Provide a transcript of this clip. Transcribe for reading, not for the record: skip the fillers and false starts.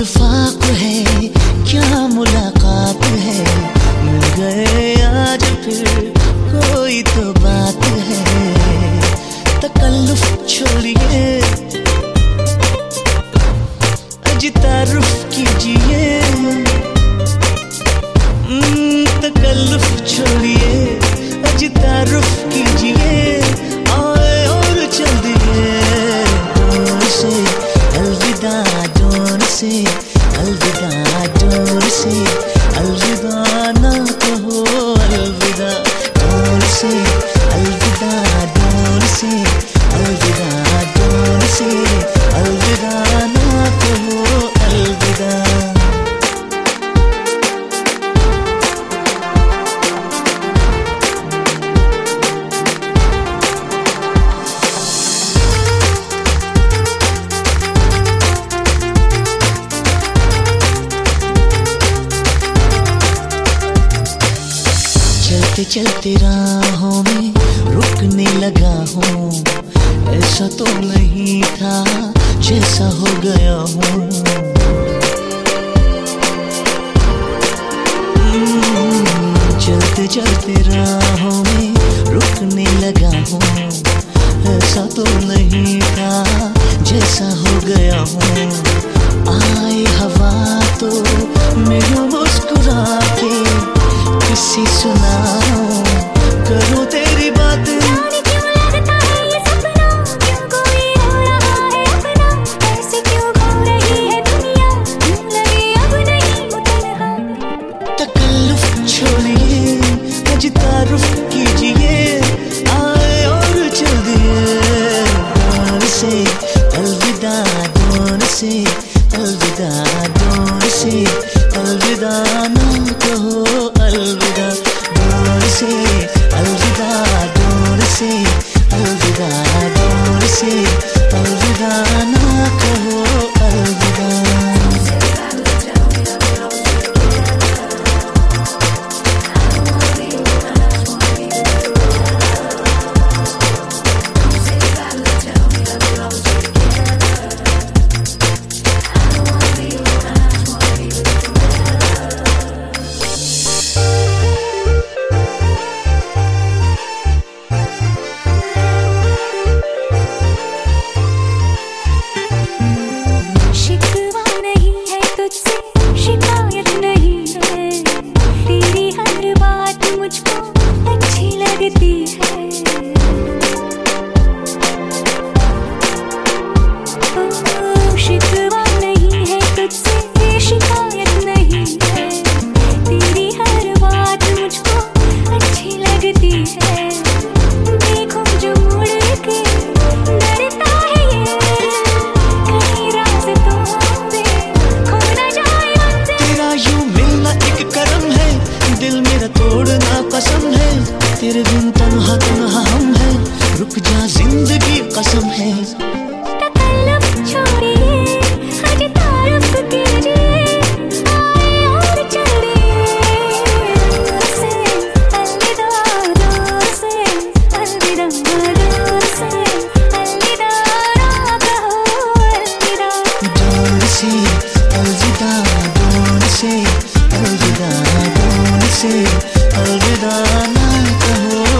इत्तेफाक है, क्या मुलाकात है, मिल गए आज फिर कोई तो बात है। तकल्लुफ छोड़िए, अजी तारुफ कीजिए। तकल्लुफ छोड़िए, अजी तारुफ कीजिए। आए और चल दिए दूर से, अलविदा दूर से, अलविदा दूर से, अलविदा ना कहो, अलविदा दूर से, अलविदा दूर से, अलविदा दूर से, अलविदा ना कहो, अलविदा। चलते चलते राहों में रुकने लगा हूँ, ऐसा तो नहीं था जैसा हो गया हूँ। चलते चलते राहों में रुकने लगा हूँ, ऐसा तो नहीं था जैसा हो गया हूँ। आए हवा तो मेरे मुस्कुरा के किसी सुनाओ, करो तेरी बात। जाने क्यों लगता है ये सपना, क्यों कोई हो रहा है अपना, ऐसे क्यों खो रही है दुनिया, लगे अब नहीं वो तन्हा। तकल्लुफ छोड़िए, अजी तारुफ कीजिए। आए और चल दिए दूर से, अलविदा दूर से, अलविदा दूर से, अलविदा ना कहो, अलविदा दूर से, अलविदा दूर से, अलविदा दूर से, अलविदा ना कहो, अलविदा। शिकवा नहीं है तुझसे, शिकायत नहीं है, तेरी हर बात मुझको अच्छी लगती है। शिकवा नहीं है तुझसे, शिकायत नहीं है, तेरी हर बात मुझको अच्छी लगती है। देखो जो मुड़ के डरता है ये, कहीं रास्तों में खो न जाए मंजिल। तेरा यूं मिलना एक करम है, दिल मेरा तोड़ना कसम है, तेरे बिन तन्हा तन्हा हम है, रुक जा जिंदगी कसम है। तकल्लुफ छोड़िए, अजी तारुफ कीजिए। आए और चल दिए दूर से, अलविदा दूर से, अलविदा दूर से, अलविदा ना कहो, अलविदा। दूर से, अलविदा दूर से, अलविदा दूर से, अलविदा ना कहो,